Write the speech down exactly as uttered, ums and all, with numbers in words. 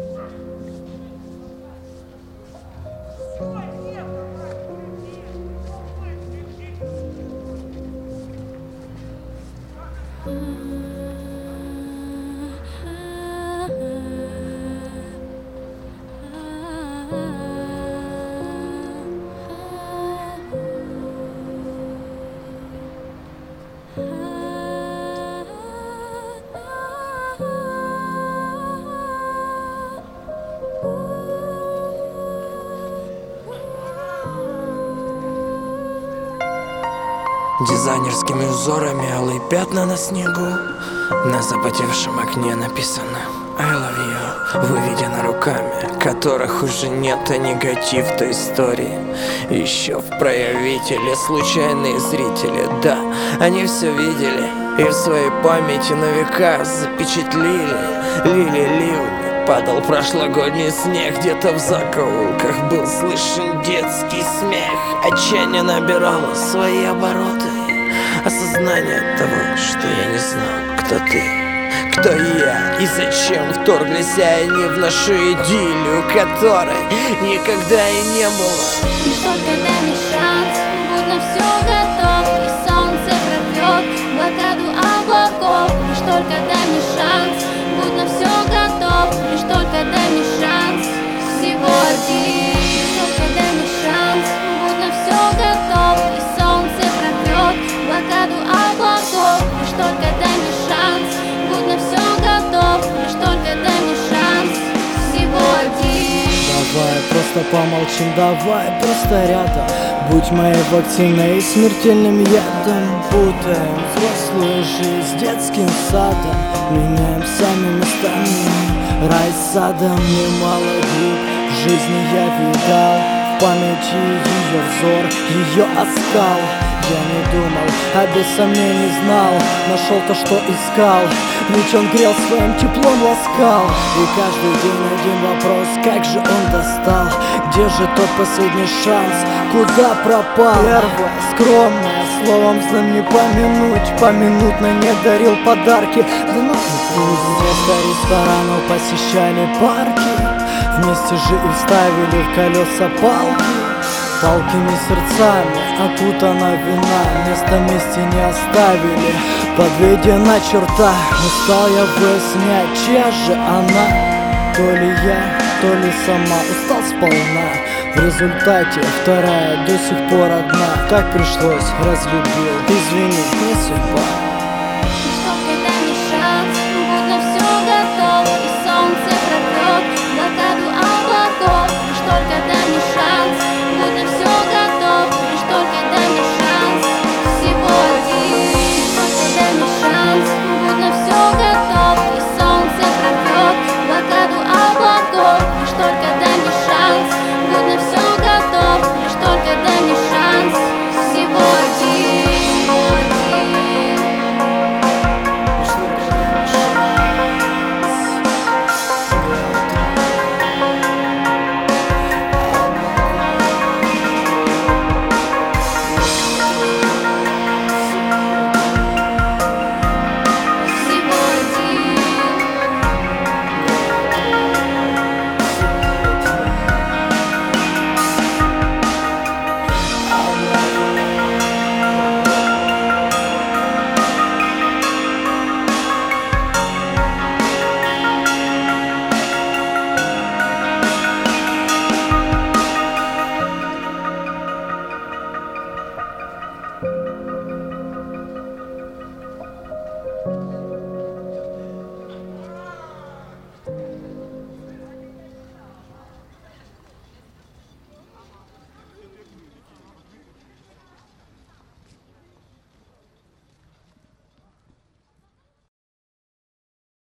Дизайнерскими узорами алые пятна на снегу. На запотевшем окне написано I love you, выведено руками, которых уже нет, а негатив той истории еще в проявителе. Случайные зрители, да, они все видели и в своей памяти на века запечатлили. Лили ливни, падал прошлогодний снег, где-то в закоулках был слышен детский смех. Отчаяние набирало свои обороты, осознание того, что я не знал, кто ты, кто я и зачем вторглись они в нашу идиллию, которой никогда и не было. Лишь только дай мне шанс, будь на все готов, и солнце прорвет блокаду облаков. Лишь только дай мне шанс, будь на все готов, лишь только дай мне шанс, всего один. Лишь только дай мне шанс, будь на все готов, и солнце прорвет блокаду облаков. Лишь только дай мне шанс, будь на все готов, лишь только дай мне шанс, всего один. Давай просто помолчим, давай просто рядом. Будь моей вакциной и смертельным ядом. Путаем взрослую жизнь с детским садом, меняем сами местами рай с садом. Немало глуб в жизни я видал, в памяти ее взор, ее оскал. Я не думал, а без сомнений знал, нашел то, что искал, ведь он грел своим теплом, ласкал. И каждый день один вопрос, как же он достал? Где же тот последний шанс? Куда пропал? Первое, скромное, словом злым не помянуть, поминутно не дарил подарки. Да ну вместо ресторанов посещали парки, вместе же и вставили в колеса палки. Палкими сердцами окутана вина, место вместе не оставили, подведена черта. Устал я выяснять, чья же она, то ли я, то ли сама. Устал сполна, в результате вторая до сих пор одна. Так пришлось, разлюбил, извини, не судьба.